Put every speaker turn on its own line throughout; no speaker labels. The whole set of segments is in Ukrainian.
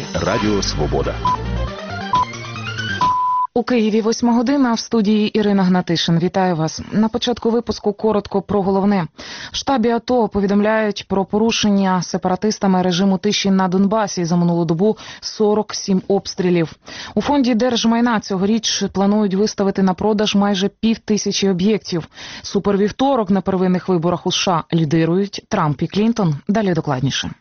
Новини Радіо Свобода.
У Києві 8 година, в студії Ірина Гнатишин. Вітаю вас. На початку випуску коротко про головне. В штабі АТО повідомляють про порушення сепаратистами режиму тиші на Донбасі. За минулу добу 47 обстрілів. У фонді держмайна цьогоріч планують виставити на продаж майже 5000 об'єктів. Супервівторок на первинних виборах у США лідирують Трамп і Клінтон. Далі докладніше.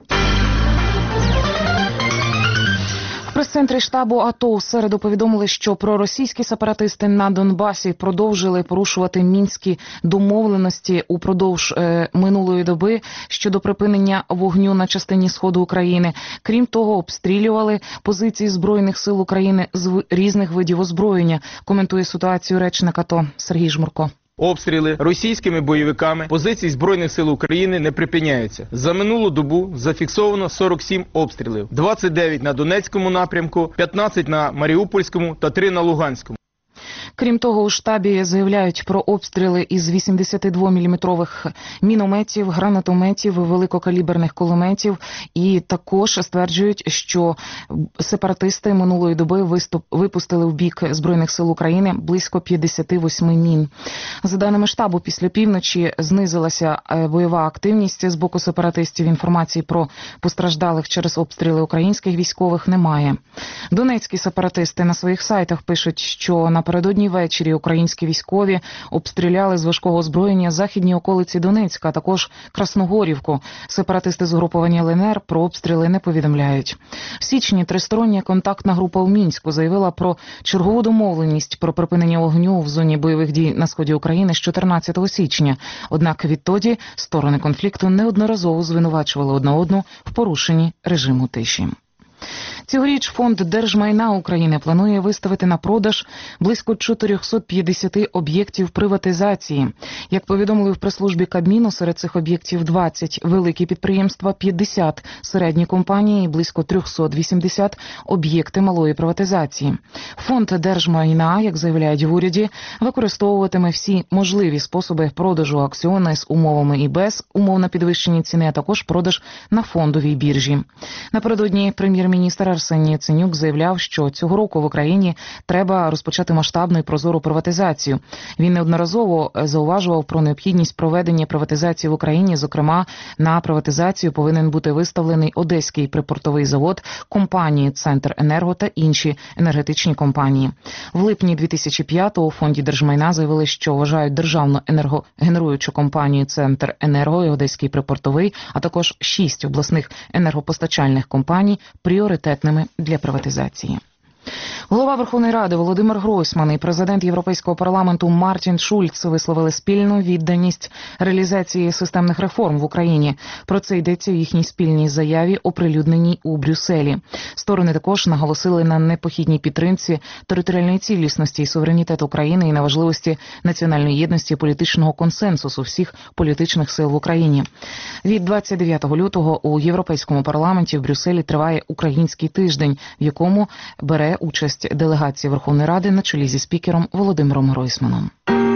В прес-центрі штабу АТО у середу повідомили, що проросійські сепаратисти на Донбасі продовжили порушувати мінські домовленості упродовж минулої доби щодо припинення вогню на частині сходу України. Крім того, обстрілювали позиції Збройних сил України з різних видів озброєння. Коментує ситуацію речник АТО Сергій Жмурко.
Обстріли російськими бойовиками позицій Збройних сил України не припиняються. За минулу добу зафіксовано 47 обстрілів. 29 на Донецькому напрямку, 15 на Маріупольському та 3 на Луганському.
Крім того, у штабі заявляють про обстріли із 82-мм мінометів, гранатометів, великокаліберних кулеметів і також стверджують, що сепаратисти минулої доби випустили в бік Збройних сил України близько 58 мін. За даними штабу, після півночі знизилася бойова активність з боку сепаратистів. Інформації про постраждалих через обстріли українських військових немає. Донецькі сепаратисти на своїх сайтах пишуть, що напередодні ввечері українські військові обстріляли з важкого озброєння західні околиці Донецька, а також Красногорівку. Сепаратисти з угруповання ЛНР про обстріли не повідомляють. В січні тристороння контактна група в Мінську заявила про чергову домовленість про припинення вогню в зоні бойових дій на сході України з 14 січня. Однак відтоді сторони конфлікту неодноразово звинувачували одна одну в порушенні режиму тиші. Цьогоріч фонд держмайна України планує виставити на продаж близько 450 об'єктів приватизації. Як повідомили в прес-службі Кабміну, серед цих об'єктів 20 великі підприємства, 50 середні компанії і близько 380 об'єкти малої приватизації. Фонд держмайна, як заявляють в уряді, використовуватиме всі можливі способи продажу акціони з умовами і без умов на підвищені ціни, а також продаж на фондовій біржі. Напередодні прем'єр-міністр Арсеній Яценюк заявляв, що цього року в Україні треба розпочати масштабну і прозору приватизацію. Він неодноразово зауважував про необхідність проведення приватизації в Україні. Зокрема, на приватизацію повинен бути виставлений Одеський припортовий завод, компанії «Центренерго» та інші енергетичні компанії. В липні 2005-го у фонді держмайна заявили, що вважають державну енергогенеруючу компанію «Центренерго» і Одеський припортовий, а також 6 обласних енергопостачальних компаній пріоритетними для приватизації. Голова Верховної Ради Володимир Гройсман і президент Європейського парламенту Мартін Шульц висловили спільну відданість реалізації системних реформ в Україні. Про це йдеться в їхній спільній заяві, оприлюдненій у Брюсселі. Сторони також наголосили на непохідній підтримці територіальної цілісності і суверенітету України і на важливості національної єдності і політичного консенсусу всіх політичних сил в Україні. Від 29 лютого у Європейському парламенті в Брюсселі триває Український тиждень, в якому бере участь делегація Верховної Ради на чолі зі спікером Володимиром Гройсманом.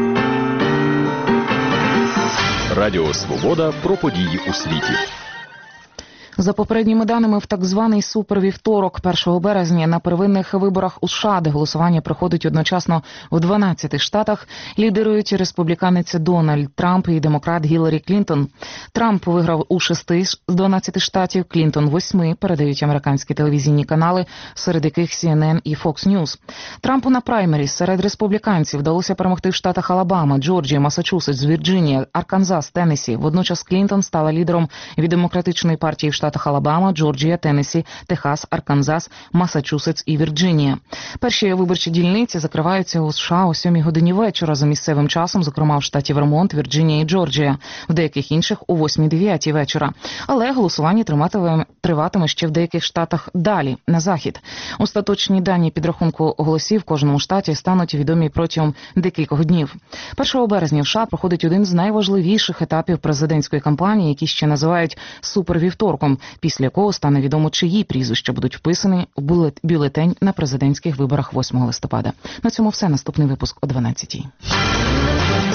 Радіо Свобода про події у світі.
За попередніми даними, в так званий супервівторок 1 березня на первинних виборах у США, де голосування проходить одночасно в 12 штатах, лідирують республіканець Дональд Трамп і демократ Гіларі Клінтон. Трамп виграв у 6 з 12 штатів, Клінтон – 8, передають американські телевізійні канали, серед яких CNN і Fox News. Трампу на праймері серед республіканців вдалося перемогти в штатах Алабама, Джорджія, Массачусетс, Вірджинія, Арканзас, Теннессі. Водночас Клінтон стала лідером від демократичної партії в штатах Алабама, Джорджія, Теннессі, Техас, Арканзас, Массачусетс і Вірджинія. Перші виборчі дільниці закриваються у США о 7 годині вечора за місцевим часом, зокрема в штаті Вермонт, Вірджинія і Джорджія, в деяких інших о 8-9 вечора. Але голосування триватиме ще в деяких штатах далі, на захід. Остаточні дані підрахунку голосів в кожному штаті стануть відомі протягом декількох днів. 1 березня в США проходить один з найважливіших етапів президентської кампанії, які ще називають супервівторком, після якого стане відомо, чиї прізвища будуть вписані у бюлетень на президентських виборах 8 листопада. На цьому все. Наступний випуск о 12-й.